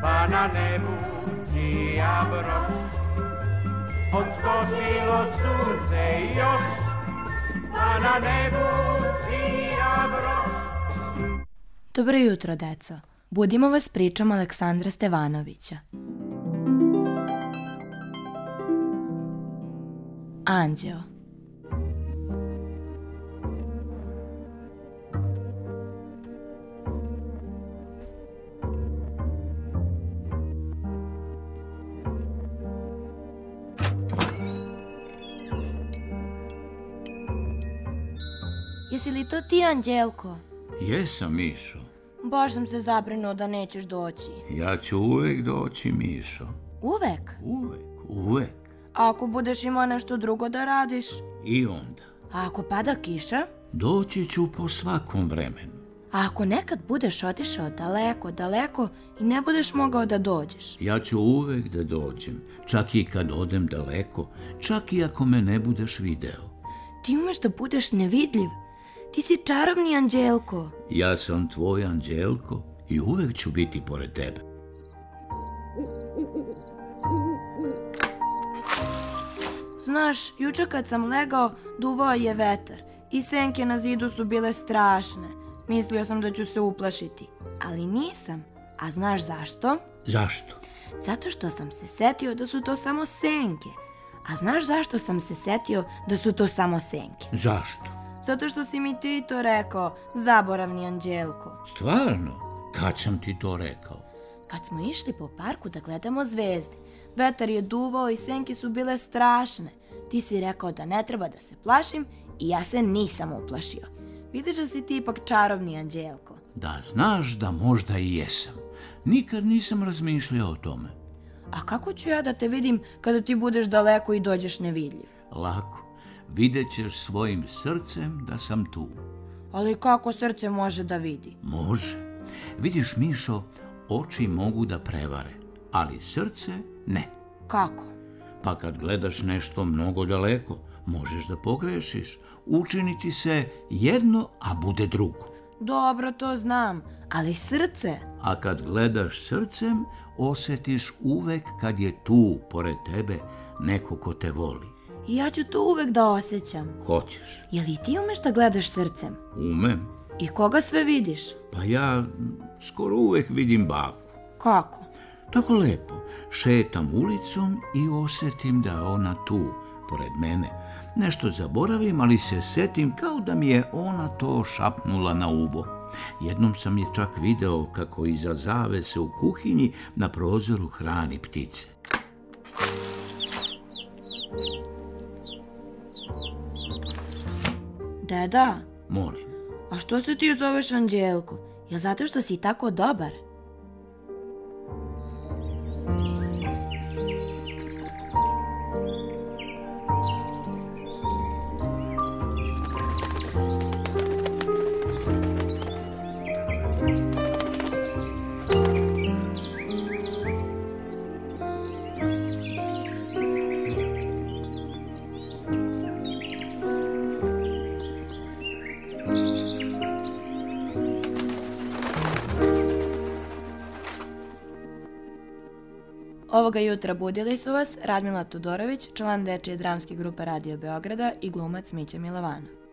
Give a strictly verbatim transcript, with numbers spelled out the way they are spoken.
pa na nebu sija broš. Odskočilo sunce još, pa na nebu sija broš. Dobro jutro, deco. Budimo vas pričom Aleksandra Stevanovića. Anđeo. Jesi li to ti, Anđelko? Jesam, Mišo. Baš sam se zabrinuo da nećeš doći. Ja ću uvek doći, Mišo. Uvek? Uvek, uvek. A ako budeš imao nešto drugo da radiš? I onda? A ako pada kiša? Doći ću po svakom vremenu. A ako nekad budeš otišao daleko, daleko i ne budeš mogao da dođeš? Ja ću uvek da dođem, čak i kad odem daleko, čak i ako me ne budeš video. Ti umeš da budeš nevidljiv. Ti si čarobni, Anđelko. Ja sam tvoj Anđelko i uvek ću biti pored tebe. Znaš, juče kad sam legao, duvao je vetar i senke na zidu su bile strašne. Mislio sam da ću se uplašiti, ali nisam. A znaš zašto? Zašto? Zato što sam se setio da su to samo senke. A znaš zašto sam se setio da su to samo senke? Zašto? Zato što si mi ti to rekao, zaboravni Anđelko. Stvarno? Kad sam ti to rekao? Kad smo išli po parku da gledamo zvezde, vetar je duvao i senke su bile strašne. Ti si rekao da ne treba da se plašim i ja se nisam uplašio. Vidiš da si ti ipak čarobni, Anđelko. Da znaš da možda i jesam. Nikad nisam razmišljao o tome. A kako ću ja da te vidim kada ti budeš daleko i dođeš nevidljiv? Lako. Vidjet ćeš svojim srcem da sam tu. Ali kako srce može da vidi? Može. Vidiš, Mišo, oči mogu da prevare, ali srce ne. Kako? Pa kad gledaš nešto mnogo daleko, možeš da pogrešiš. Učini ti se jedno, a bude drugo. Dobro, to znam, ali srce? A kad gledaš srcem, osjetiš uvek kad je tu, pored tebe, neko ko te voli. I ja ću to uvek da osjećam. Hoćeš. Je li ti umeš da gledaš srcem? Umem. I koga sve vidiš? Pa ja skoro uvek vidim baku. Kako? Tako lepo. Šetam ulicom i osjetim da je ona tu, pored mene. Nešto zaboravim, ali se setim kao da mi je ona to šapnula na uvo. Jednom sam je čak video kako iza zavese u kuhinji na prozoru hrani ptice. Deda? Molim. A što se ti zoveš Anđelko? Je zato što si tako dobar? Ovoga jutra budili su vas Radmila Todorović, član dečije dramske grupe Radio Beograda i glumac Mića Milovano.